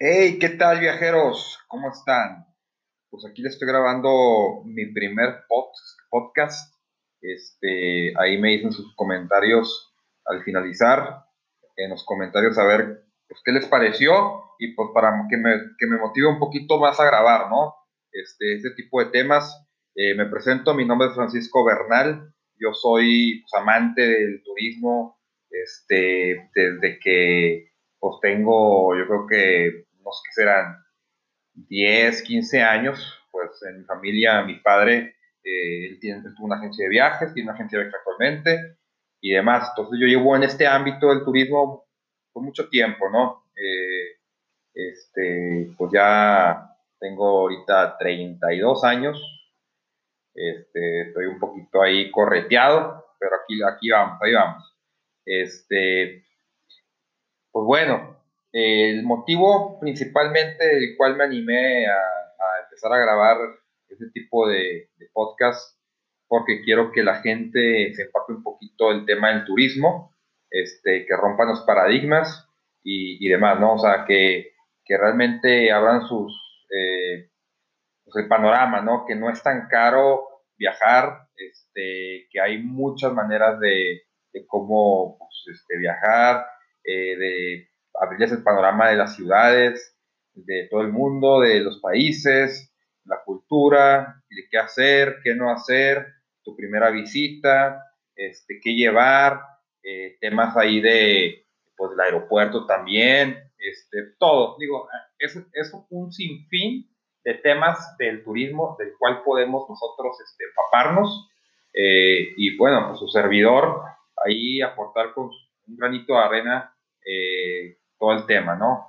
Hey, ¿qué tal, viajeros? ¿Cómo están? Pues aquí les estoy grabando mi primer podcast. Ahí me dicen sus comentarios al finalizar. En los comentarios a ver pues, qué les pareció y pues para que me motive un poquito más a grabar, ¿no? Este tipo de temas. Me presento, mi nombre es Francisco Bernal. Yo soy pues, amante del turismo, desde que pues tengo, yo creo que, no sé qué serán, 10, 15 años. Pues en mi familia, mi padre, él tuvo una agencia de viajes, tiene una agencia de viajes actualmente y demás. Entonces yo llevo en este ámbito del turismo por mucho tiempo, ¿no? Pues ya tengo ahorita 32 años. Estoy un poquito ahí correteado, pero aquí vamos, ahí vamos. Este, Pues bueno, el motivo principalmente del cual me animé a empezar a grabar este tipo de podcast, porque quiero que la gente se empape un poquito el tema del turismo, que rompan los paradigmas y demás, ¿no? O sea, que realmente abran pues el panorama, ¿no? Que no es tan caro viajar, que hay muchas maneras de cómo pues, viajar, de abrirles el panorama de las ciudades, de todo el mundo, de los países, la cultura, de qué hacer, qué no hacer, tu primera visita, qué llevar, temas ahí de, pues, del aeropuerto también, todo. Digo, es un sinfín de temas del turismo del cual podemos nosotros empaparnos, y bueno, pues su servidor ahí aportar con un granito de arena todo el tema, ¿no?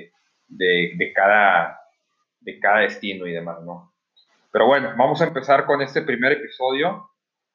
De cada destino y demás, ¿no? Pero bueno, vamos a empezar con este primer episodio.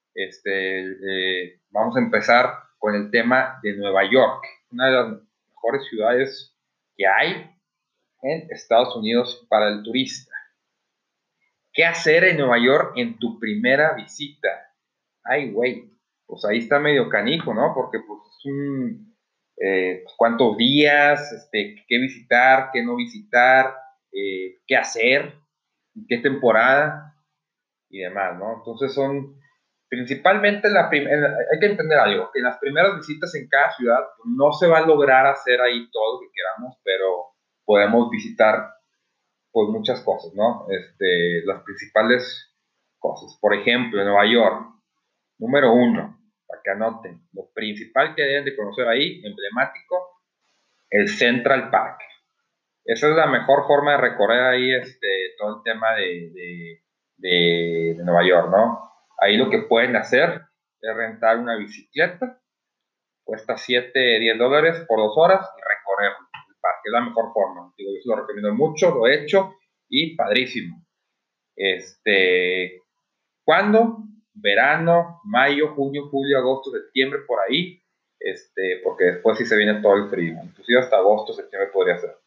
Vamos a empezar con el tema de Nueva York, una de las mejores ciudades que hay en Estados Unidos para el turista. ¿Qué hacer en Nueva York en tu primera visita? Ay, güey, pues ahí está medio canijo, ¿no? Porque pues es pues, cuántos días, qué visitar, qué no visitar, qué hacer, qué temporada y demás, ¿no? Entonces principalmente hay que entender algo, que en las primeras visitas en cada ciudad pues, no se va a lograr hacer ahí todo lo que queramos, pero podemos visitar pues muchas cosas, ¿no? Las principales cosas. Por ejemplo, en Nueva York, número uno, para que anoten, lo principal que deben de conocer ahí, emblemático, el Central Park. Esa es la mejor forma de recorrer ahí todo el tema de Nueva York, ¿no? Ahí lo que pueden hacer es rentar una bicicleta, cuesta 7, $10 por 2 horas y recorrer el parque. Es la mejor forma. Digo, yo se lo recomiendo mucho, lo he hecho y padrísimo. ¿Cuándo? Verano, mayo, junio, julio, agosto, septiembre, por ahí, porque después sí se viene todo el frío, inclusive hasta agosto, septiembre podría ser.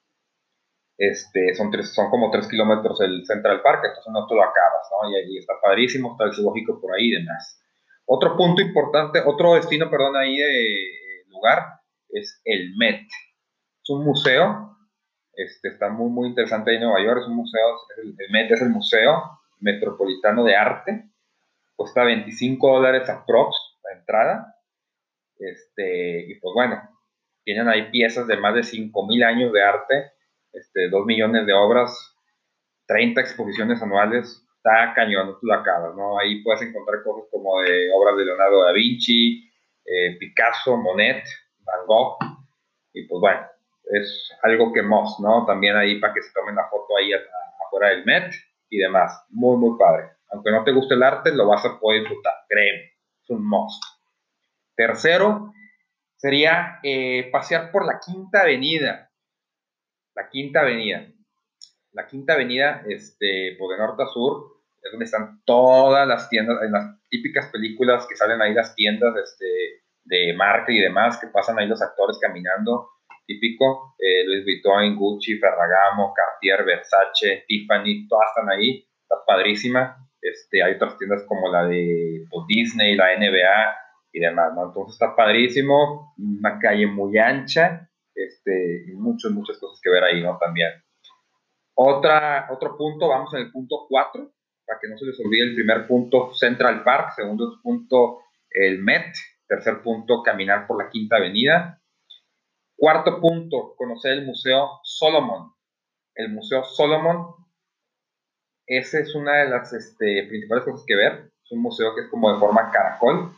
Son como 3 kilómetros el Central Park, entonces no te lo acabas, ¿no? Y ahí está padrísimo, está el zoológico por ahí y demás. Otro punto importante, otro destino, perdón, ahí de lugar, es el Met. Es un museo, está muy, muy interesante ahí en Nueva York, es un museo, el Met es el Museo Metropolitano de Arte, cuesta $25 aprox la entrada, y pues bueno, tienen ahí piezas de más de 5,000 años de arte, 2 millones de obras, 30 exposiciones anuales, está cañón, no tú lo acabas, ¿no? Ahí puedes encontrar cosas como de obras de Leonardo da Vinci, Picasso, Monet, Van Gogh, y pues bueno, es algo que must, ¿no? También ahí para que se tomen la foto ahí afuera del Met y demás, muy, muy padre. Aunque no te guste el arte, lo vas a poder disfrutar, créeme, es un must. Tercero, sería pasear por la Quinta Avenida. La Quinta Avenida. La Quinta Avenida, por de norte a sur, es donde están todas las tiendas, en las típicas películas que salen ahí las tiendas de marca y demás, que pasan ahí los actores caminando, típico, Louis Vuitton, Gucci, Ferragamo, Cartier, Versace, Tiffany, todas están ahí, está padrísima. Hay otras tiendas como la de pues, Disney, la NBA y demás, ¿no? Entonces está padrísimo, una calle muy ancha, y muchas cosas que ver ahí, ¿no? También. Otro punto, vamos en el punto 4, para que no se les olvide el primer punto, Central Park, segundo punto, el Met, tercer punto, caminar por la Quinta Avenida. Cuarto punto, conocer el Museo Solomon. El Museo Solomon, esa es una de las principales cosas que ver. Es un museo que es como de forma caracol.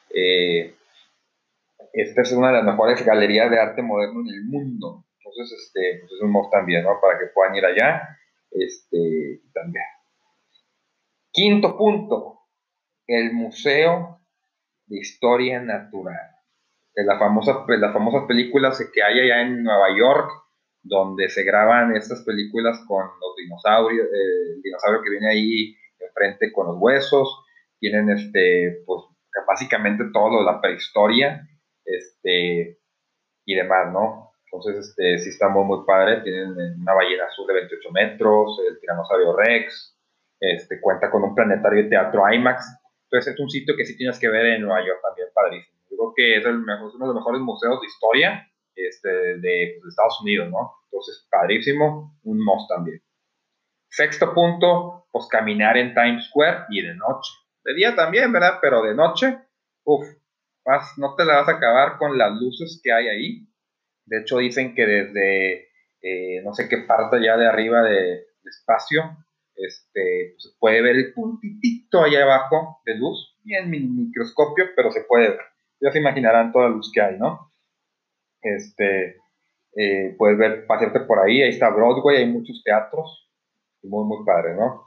Esta es una de las mejores galerías de arte moderno en el mundo. Entonces, pues es un must también, ¿no? Para que puedan ir allá. También. Quinto punto, el Museo de Historia Natural. Las famosas películas que hay allá en Nueva York, donde se graban estas películas con los dinosaurios, el dinosaurio que viene ahí enfrente con los huesos, tienen pues básicamente todo lo de la prehistoria, y demás, ¿no? Entonces, sí está muy padre, tienen una ballena azul de 28 metros, el tiranosaurio Rex, cuenta con un planetario de teatro IMAX, entonces es un sitio que sí tienes que ver en Nueva York también, padrísimo. Yo creo que es uno de los mejores museos de historia de Estados Unidos, ¿no? Entonces, padrísimo, un must también. Sexto punto, pues caminar en Times Square y de noche. De día también, ¿verdad? Pero de noche, no te la vas a acabar con las luces que hay ahí. De hecho, dicen que desde no sé qué parte ya de arriba de espacio, pues se puede ver el puntitito allá abajo de luz, bien microscopio, pero se puede ver. Ya se imaginarán toda la luz que hay, ¿no? Puedes ver, pasearte por ahí está Broadway, hay muchos teatros, muy padre, ¿no?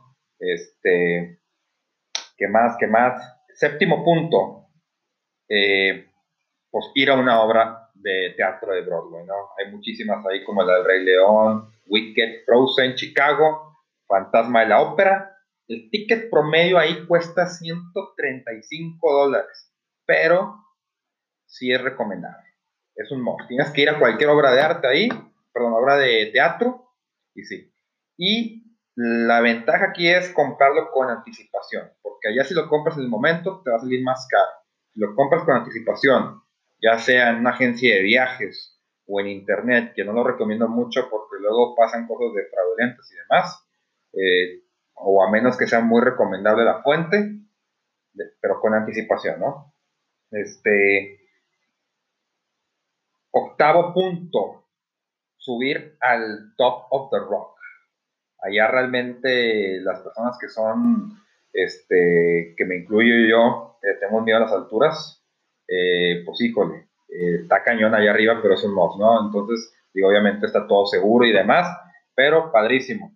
¿Qué más? Séptimo punto, pues ir a una obra de teatro de Broadway, ¿no? Hay muchísimas ahí como la del Rey León, Wicked, Frozen, Chicago, Fantasma de la Ópera. El ticket promedio ahí cuesta $135, pero sí es recomendable. Es un must. Tienes que ir a cualquier obra de arte ahí, perdón, obra de teatro, y sí. Y la ventaja aquí es comprarlo con anticipación, porque allá si lo compras en el momento te va a salir más caro. Si lo compras con anticipación, ya sea en una agencia de viajes o en internet, que no lo recomiendo mucho porque luego pasan cosas de fraudulentas y demás, o a menos que sea muy recomendable la fuente, pero con anticipación, ¿no? Octavo punto, subir al top of the rock. Allá realmente las personas que son, que me incluyo yo, tenemos miedo a las alturas, pues híjole, está cañón allá arriba, pero es un must, ¿no? Entonces, digo, obviamente está todo seguro y demás, pero padrísimo.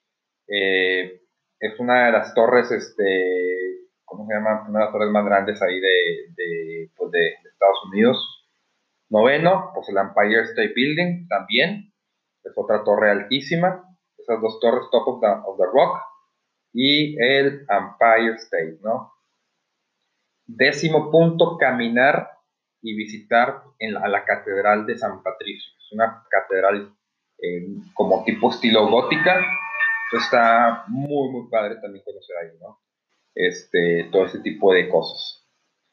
Es una de las torres, ¿cómo se llama? Una de las torres más grandes ahí de Estados Unidos. Noveno, pues el Empire State Building también, es otra torre altísima, esas dos torres, Top of the Rock y el Empire State, ¿no? Décimo punto, caminar y visitar a la Catedral de San Patricio. Es una catedral como tipo estilo gótica, entonces está muy padre también conocer ahí, ¿no? Todo ese tipo de cosas.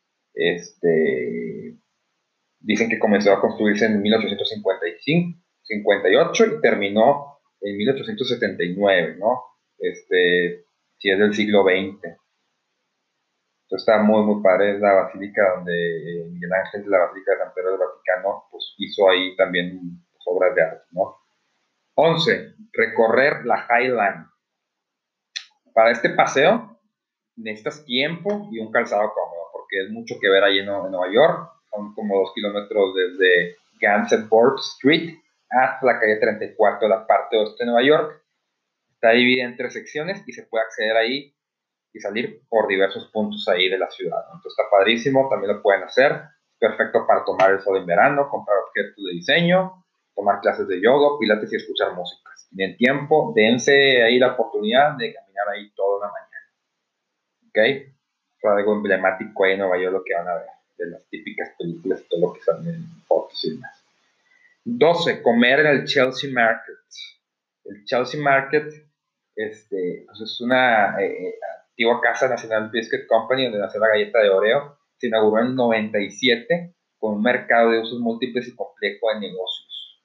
Dicen que comenzó a construirse en 1855, 58 y terminó en 1879, ¿no? Si es del siglo XX. Entonces está muy padre, es la basílica donde Miguel Ángel, la basílica de San Pedro del Vaticano, pues hizo ahí también pues, obras de arte, ¿no? 11. Recorrer la High Line. Para este paseo necesitas tiempo y un calzado cómodo, porque es mucho que ver ahí en Nueva York. Son como 2 kilómetros desde Gansevoort Street hasta la calle 34 de la parte oeste de Nueva York. Está dividida en 3 secciones y se puede acceder ahí y salir por diversos puntos ahí de la ciudad, ¿no? Entonces está padrísimo, también lo pueden hacer. Es perfecto para tomar el sol en verano, comprar objetos de diseño, tomar clases de yoga, pilates y escuchar música. Si tienen tiempo, dense ahí la oportunidad de caminar ahí toda una mañana. ¿Ok? Es algo emblemático ahí en Nueva York lo que van a ver, de las típicas películas y todo lo que salen en fotos y demás. 12. Comer en el Chelsea Market. El Chelsea Market pues es una antigua casa National Biscuit Company donde nació la galleta de Oreo. Se inauguró en el 97 con un mercado de usos múltiples y complejo de negocios.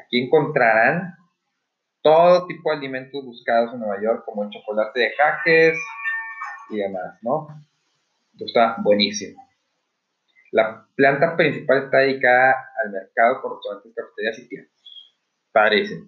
Aquí encontrarán todo tipo de alimentos buscados en Nueva York, como el chocolate de Jaques y demás, ¿no? Esto está buenísimo. La planta principal está dedicada al mercado por restaurantes, cafeterías y tiendas. Padrísimo.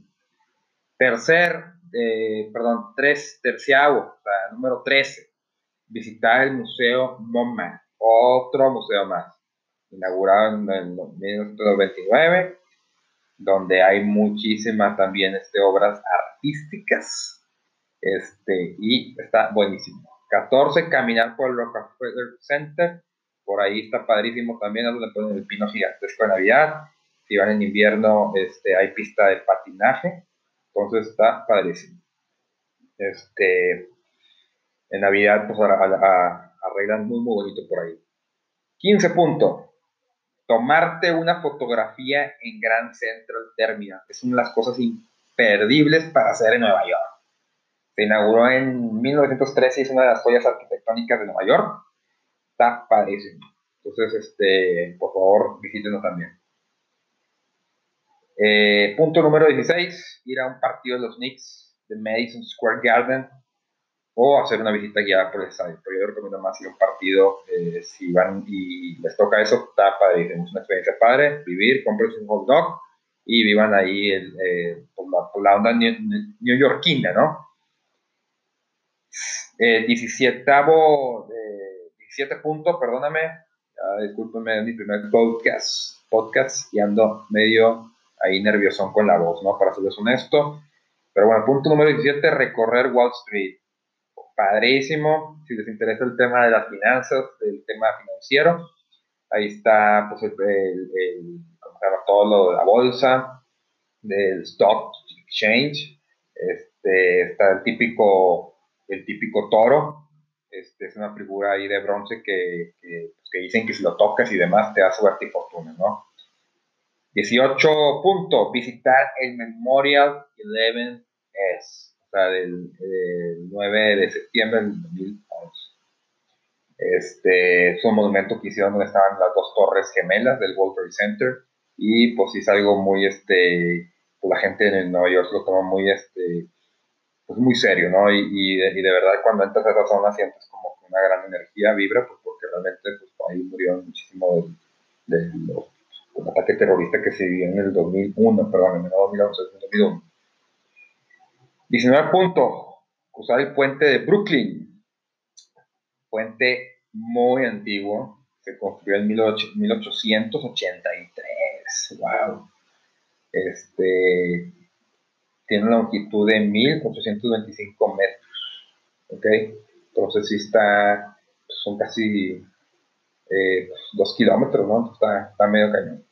Terciavo, o sea, número 13. Visitar el Museo MoMA, otro museo más, inaugurado en 1929, donde hay muchísimas también obras artísticas, y está buenísimo. 14, caminar por el Rockefeller Center, por ahí está padrísimo también, es donde ponen el pino gigantesco de Navidad. Si van en invierno, hay pista de patinaje, entonces está padrísimo. En Navidad, pues arreglan muy, muy bonito por ahí. 15 puntos. Tomarte una fotografía en Grand Central Terminal. Es una de las cosas imperdibles para hacer en Nueva York. Se inauguró en 1913 y es una de las joyas arquitectónicas de Nueva York. Está padrísimo. Entonces, por favor, visítenos también. Punto número 16. Ir a un partido de los Knicks de Madison Square Garden o hacer una visita guiada por el estadio. Pero yo recomiendo más ir a un partido, si van y les toca eso, está padre, es una experiencia padre, vivir, compren un hot dog y vivan ahí por la onda neoyorquina, ¿no? 17 punto, perdóname, discúlpenme, mi primer podcast y ando medio ahí nerviosón con la voz, ¿no? Para serles honesto. Pero bueno, punto número 17, recorrer Wall Street. Padrísimo, si les interesa el tema de las finanzas, el tema financiero, ahí está pues ¿cómo se llama? Todo lo de la bolsa, del stock exchange, está el típico toro, es una figura ahí de bronce que dicen que si lo tocas y demás te da suerte y fortuna, ¿no? 18 punto, visitar el Memorial 11S, o sea, del 9 de septiembre del 2011. Es un monumento que hicieron donde estaban las dos torres gemelas del World Trade Center, y pues sí es algo muy, pues la gente en Nueva York lo toma muy, pues muy serio, ¿no? Y de verdad cuando entras a esa zona sientes como una gran energía, vibra, pues porque realmente pues ahí murieron muchísimo de los un ataque terrorista que se vivió en el 2001, perdón, en el 2011, en el 2001. 19 puntos, cruzar el puente de Brooklyn, puente muy antiguo, se construyó en 1883, wow, tiene una longitud de 1825 metros, ok, entonces sí son casi 2 kilómetros, ¿no? Está medio cañón.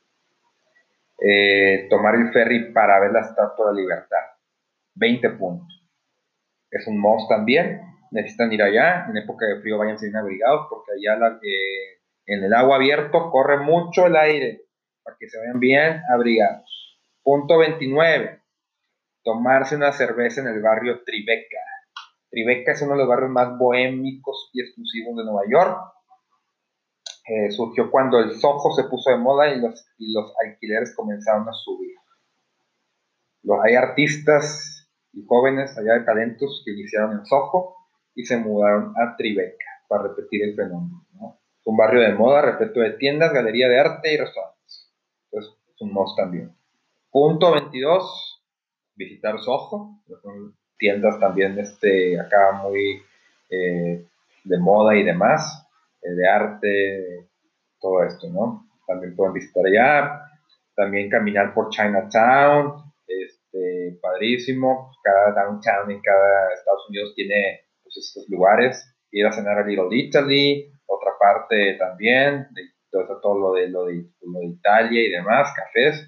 Tomar el ferry para ver la Estatua de la Libertad, 20 puntos. Es un must también. Necesitan ir allá. En época de frío vayan bien abrigados porque allá en el agua abierto corre mucho el aire para que se vayan bien abrigados. Punto 29. Tomarse una cerveza en el barrio Tribeca. Tribeca es uno de los barrios más bohémicos y exclusivos de Nueva York. Surgió cuando el Soho se puso de moda y los alquileres comenzaron a subir. Hay artistas y jóvenes allá de talentos que iniciaron en Soho y se mudaron a Tribeca para repetir el fenómeno, ¿no? Es un barrio de moda repleto de tiendas, galería de arte y restaurantes. Entonces, es un must también. Punto 22, visitar Soho. Son tiendas también acá muy de moda y demás, de arte, todo esto, ¿no? También pueden visitar allá. También caminar por Chinatown, padrísimo. Cada downtown en cada Estados Unidos tiene pues, estos lugares. Ir a cenar a Little Italy, otra parte también, todo lo de Italia y demás, cafés.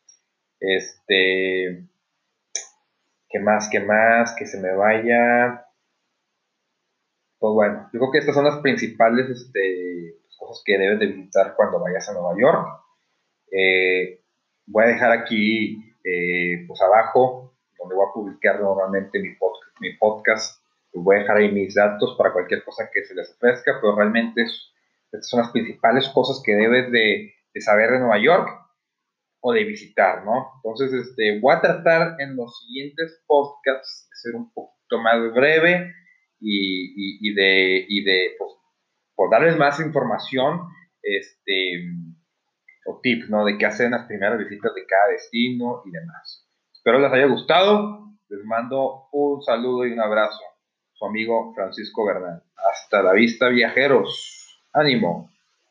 ¿Qué más? Que se me vaya. Pues bueno, yo creo que estas son las principales cosas que debes de visitar cuando vayas a Nueva York. Voy a dejar aquí, pues abajo, donde voy a publicar normalmente mi podcast, pues voy a dejar ahí mis datos para cualquier cosa que se les ofrezca, pero realmente estas son las principales cosas que debes de saber de Nueva York. o de visitar, ¿no? Entonces, voy a tratar en los siguientes podcasts de ser un poquito más breve pues, por darles más información, o tips, ¿no? De qué hacer en las primeras visitas de cada destino y demás. Espero les haya gustado. Les mando un saludo y un abrazo. Su amigo Francisco Bernal. Hasta la vista, viajeros. Ánimo.